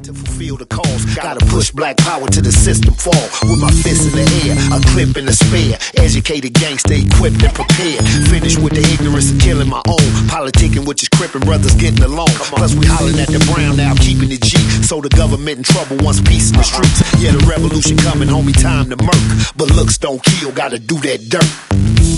to fulfill the cause. Gotta push black power to the system fall. With my fists in the air, a clip and a spare. Educated gangster equipped and prepared. Finished with the ignorance of killing my own. Politicking with just crippin' brothers getting along. Plus we hollering at the brown now, keeping it G. So the government in trouble wants peace in the streets. Yeah, the revolution coming, homie, time to murk. But looks don't kill, gotta do that dirt.